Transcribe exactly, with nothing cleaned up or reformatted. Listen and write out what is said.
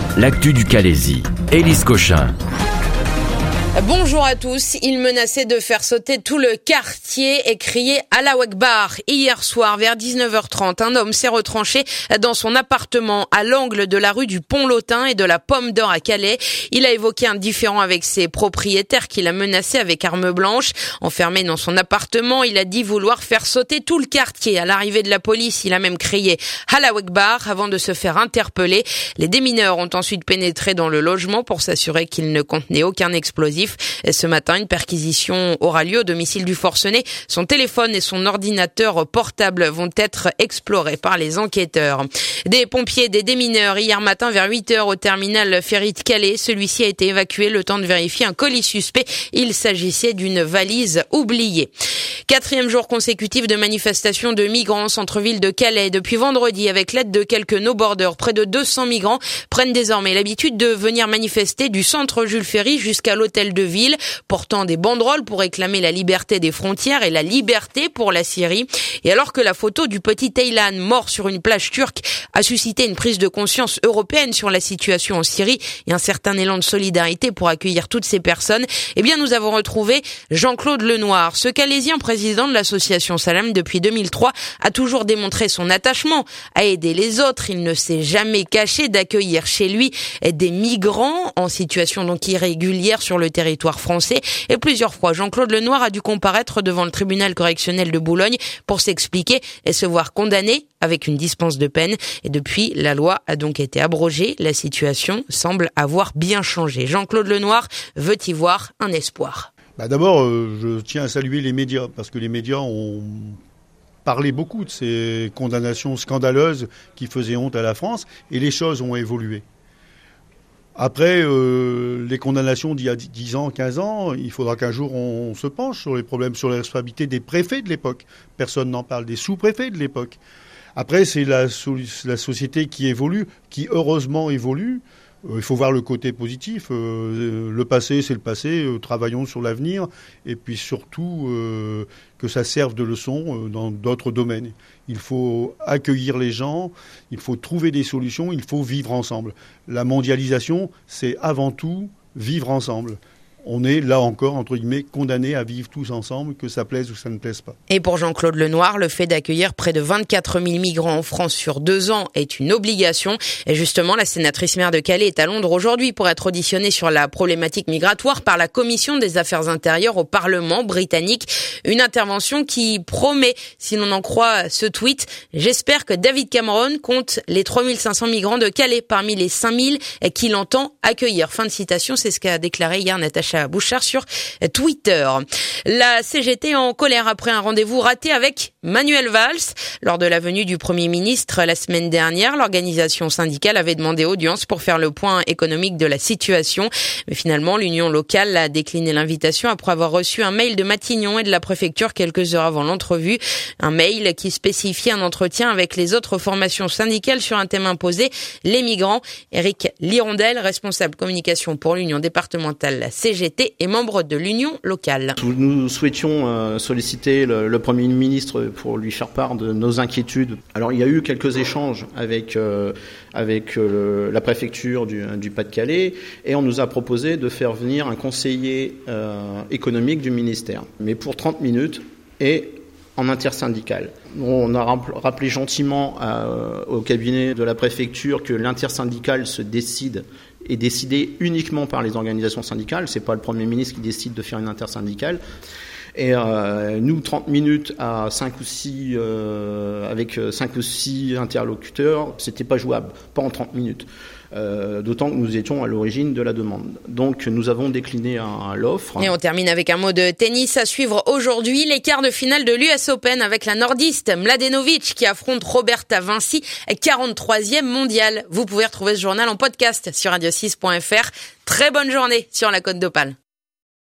L'actu du Calaisis, Élise Cochin. Bonjour à tous. Il menaçait de faire sauter tout le quartier et crier Allahu Akbar. Hier soir, vers dix-neuf heures trente, un homme s'est retranché dans son appartement à l'angle de la rue du Pont-Lotin et de la Pomme d'Or à Calais. Il a évoqué un différend avec ses propriétaires qu'il a menacé avec arme blanche. Enfermé dans son appartement, il a dit vouloir faire sauter tout le quartier. À l'arrivée de la police, il a même crié Allahu Akbar avant de se faire interpeller. Les démineurs ont ensuite pénétré dans le logement pour s'assurer qu'il ne contenait aucun explosif. Et ce matin, une perquisition aura lieu au domicile du forcené. Son téléphone et son ordinateur portable vont être explorés par les enquêteurs. Des pompiers, des démineurs, hier matin vers huit heures au terminal ferry de Calais. Celui-ci a été évacué le temps de vérifier un colis suspect. Il s'agissait d'une valise oubliée. Quatrième jour consécutif de manifestation de migrants au centre-ville de Calais. Depuis vendredi, avec l'aide de quelques no-borders, près de deux cents migrants prennent désormais l'habitude de venir manifester du centre Jules Ferry jusqu'à l'hôtel de ville, portant des banderoles pour réclamer la liberté des frontières et la liberté pour la Syrie. Et alors que la photo du petit Aylan mort sur une plage turque a suscité une prise de conscience européenne sur la situation en Syrie et un certain élan de solidarité pour accueillir toutes ces personnes, eh bien nous avons retrouvé Jean-Claude Lenoir. Ce Calaisien, président de l'association Salam depuis deux mille trois, a toujours démontré son attachement à aider les autres. Il ne s'est jamais caché d'accueillir chez lui des migrants en situation donc irrégulière sur le territoire territoire français. Et plusieurs fois, Jean-Claude Lenoir a dû comparaître devant le tribunal correctionnel de Boulogne pour s'expliquer et se voir condamné avec une dispense de peine. Et depuis, la loi a donc été abrogée. La situation semble avoir bien changé. Jean-Claude Lenoir veut y voir un espoir. Bah d'abord, euh, je tiens à saluer les médias, parce que les médias ont parlé beaucoup de ces condamnations scandaleuses qui faisaient honte à la France, et les choses ont évolué. Après, euh, les condamnations d'il y a dix ans, quinze ans, il faudra qu'un jour on, on se penche sur les problèmes, sur les responsabilités des préfets de l'époque. Personne n'en parle, des sous-préfets de l'époque. Après, c'est la, la société qui évolue, qui heureusement évolue. Euh, il faut voir le côté positif. Euh, le passé, c'est le passé. Euh, travaillons sur l'avenir. Et puis surtout, euh, que ça serve de leçon euh, dans d'autres domaines. Il faut accueillir les gens, il faut trouver des solutions, il faut vivre ensemble. La mondialisation, c'est avant tout vivre ensemble. On est, là encore, entre guillemets, condamnés à vivre tous ensemble, que ça plaise ou ça ne plaise pas. Et pour Jean-Claude Lenoir, le fait d'accueillir près de vingt-quatre mille migrants en France sur deux ans est une obligation. Et justement, la sénatrice maire de Calais est à Londres aujourd'hui pour être auditionnée sur la problématique migratoire par la Commission des Affaires intérieures au Parlement britannique. Une intervention qui promet, si l'on en croit ce tweet, « J'espère que David Cameron compte les trois mille cinq cents migrants de Calais parmi les cinq mille qu'il entend accueillir ». Fin de citation, c'est ce qu'a déclaré hier Natacha Bouchard sur Twitter. La C G T en colère après un rendez-vous raté avec Manuel Valls. Lors de la venue du Premier ministre la semaine dernière, l'organisation syndicale avait demandé audience pour faire le point économique de la situation. Mais finalement, l'union locale a décliné l'invitation après avoir reçu un mail de Matignon et de la préfecture quelques heures avant l'entrevue. Un mail qui spécifiait un entretien avec les autres formations syndicales sur un thème imposé, les migrants. Éric Lirondelle, responsable communication pour l'union départementale C G T et membre de l'union locale. Nous souhaitions euh, solliciter le, le Premier ministre pour lui faire part de nos inquiétudes. Alors il y a eu quelques échanges avec euh, avec euh, la préfecture du, du Pas-de-Calais et on nous a proposé de faire venir un conseiller euh, économique du ministère, mais pour trente minutes et en intersyndical. On a rappelé gentiment euh, au cabinet de la préfecture que l'intersyndical se décide est décidé uniquement par les organisations syndicales. C'est pas le Premier ministre qui décide de faire une intersyndicale. Et euh, nous, trente minutes à cinq ou six, euh, avec cinq ou six interlocuteurs, c'était pas jouable, pas en trente minutes. Euh, d'autant que nous étions à l'origine de la demande. Donc nous avons décliné à, à l'offre. Et on termine avec un mot de tennis à suivre aujourd'hui. Les quarts de finale de l'U S Open avec la nordiste Mladenovic qui affronte Roberta Vinci, quarante-troisième mondiale. Vous pouvez retrouver ce journal en podcast sur radio six point f r. Très bonne journée sur la Côte d'Opale.